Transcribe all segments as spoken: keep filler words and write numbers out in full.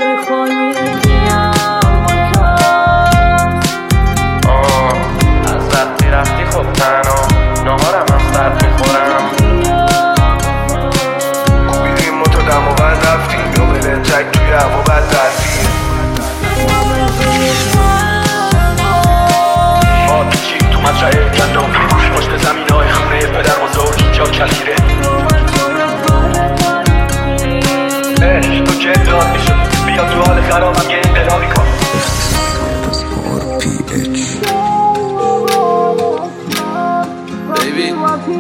از وقتی رفتی خب تنها نهارم هم سرد میخورم. کوبیدیم و تو دم و بند رفتیم یا بلنجک توی هوا بد رفتیم. ما پیچیم تو مزرعه گندم پشت زمین های خونه پدر بزرگ جا کلگیره. عشق تو که داد میشد بیا تو حال خرابم یه انقلابی کن. Baby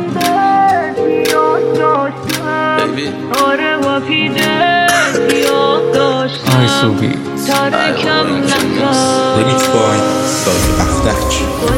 Baby آی سوبی Remix by سالی افتک.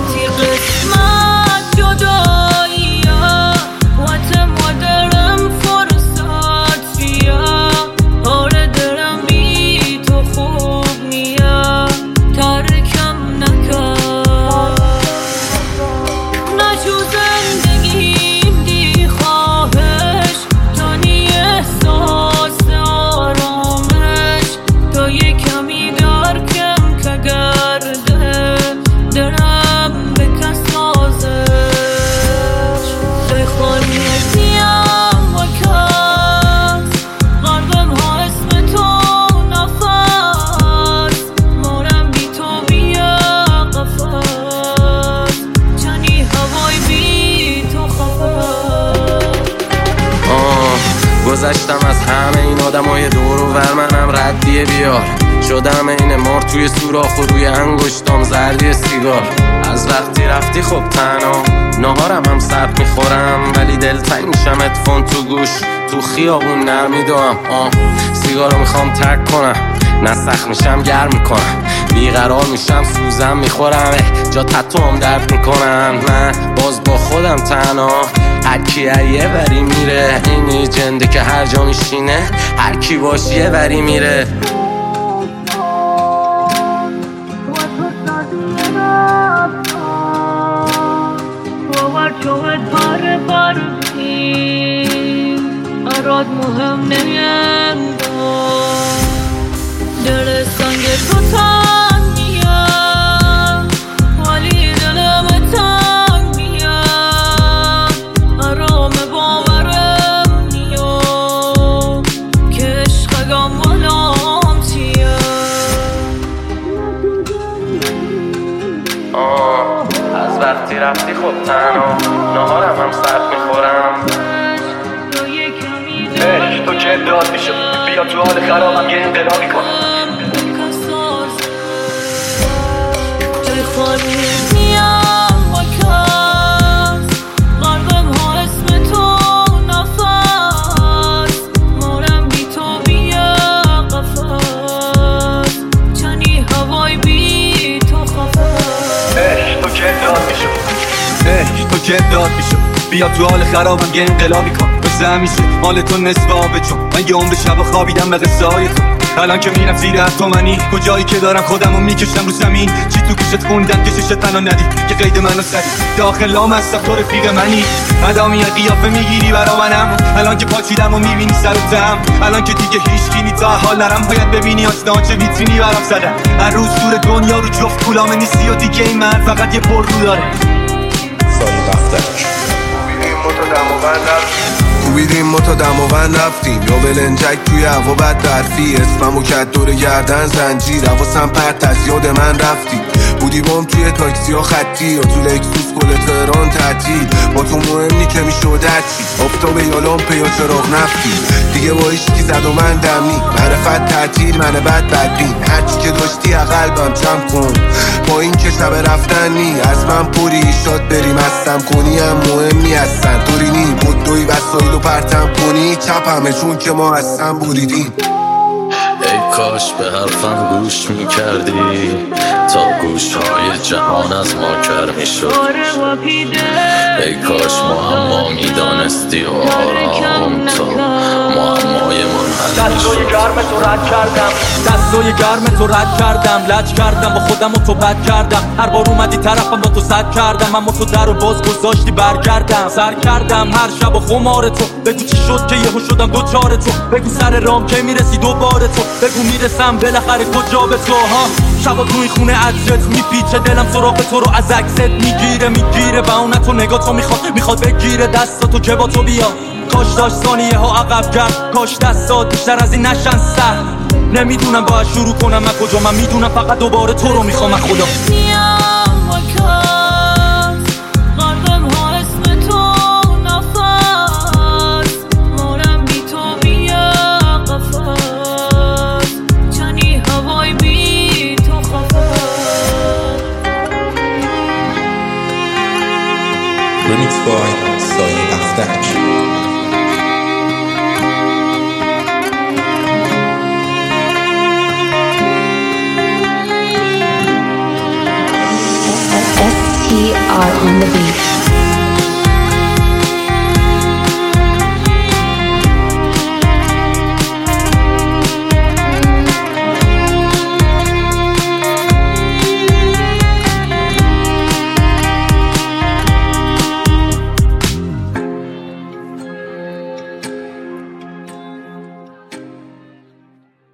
گذشتم از همه این آدم های دور و ور منم ردیه بیار. شدم این مار توی سوراخ و روی انگشتام زردی سیگار. از وقتی رفتی خب تنها نهارم هم سرد میخورم ولی دلتنگ میشم اتفون تو گوش تو خیابون نرمیدوام. آه سیگارو میخوام ترک کنم نه سخت میشم گرم میکنم بیقرار میشم سوزم میخورم جا تتوام درد میکنم. نه باز با خودم تنها هر کی یه وری میره. اینی جنده که هر جا میشینه هر کی باش یه وری میره. اراد مهم نمیاد دل سنگ تو تنگ میاد ولی دلم تنگ میاد. آرام باورم نیاد که عشقم ولام چیه. از وقتی رفتی خب تنها نهارم هم سرد میخورم. عشق تو که داد میشد بیا تو حال خرابم یه انقلابی کن. جای خالی نیم و کس قلبم ها اسم تو نفس مورم بی تو بیا قفص چنی هوای بی تو خفص. عشق تو که داد میشد عشق تو که داد میشد بیا تو حال خرابم یه انقلابی کن. مثل همیشه حال تو نصف آبه چون من یه عمر شب خوابیدم به قصه های تو. الان که میرم زیر حتی منی کجایی که دارم خودم رو میکشم رو زمین. چی تو کشت خوندن که ششت تنها ندی که قید منو سری داخل هم هستم تو رفیق منی. ادامی قیافه میگیری برا منم الان که پاچیدم و میبینی سر و تم. الان که دیگه هیچ کی نیست تا حال نرم باید ببینی آسنا چه ویترینی برام زدن. هر روز دور دنیا رو جفت کولامه نیستی و دیگه این من فقط یه پر رو داره. سالی افتک. کوبیدیم ما تا دم و بند رفتیم یا بلنجک توی هوا بد برفی. اسممو کد دور گردن زنجیر حواسم پرت از یاد من رفتی. بودی بام توی تاکسی ها خطی یا تو لکسوس گل تهران تعطیل. با تو مهمی که میشد هرچی آفتاب یا لامپه یا چراغ نفتی. دیگه با عشقی زد و من دمی معرفت تعطیل من بد بدبین. هرچی که داشتی قلبم جمع کن با این که شب رفتنی از من پوری شاد بریم هستم کنی هم مهمی هستن طوری نی بدوی وسایل و پرتم کنی چپ همه چون که ما هستم بریدیم. ای کاش به حرفم گوش میکردی تا گوشهای جهان از ما کر میشد. ای کاش معما میدانستی و آرام تا معمای من حل میشد. دستای گرم تو رد کردم دستای گرم تو رد کردم لج کردم با خودم و تو بد کردم. هر بار اومدی طرفم با تو صد کردم اما تو در و باز گذاشتی برگردم. سر کردم هر شب و خمار تو بگو چی شد که یهو شدم دوچار تو. بگو سر رام که میرسی دوباره تو بگو میرسم بالاخره کجا به تو ها. شبا تو این خونه عطرت میپیچه دلم سراغ تو رو از عکست میگیره میگیره و اون تو نگاه تو میخواد میخواد بگیره دست تو که با تو بیا. کاش داشت ثانیه ها عقب کرد کاش دستات بیشتر از این نشن سر. نمیدونم باید شروع کنم از کجا من میدونم فقط دوباره تو رو میخوام خدا.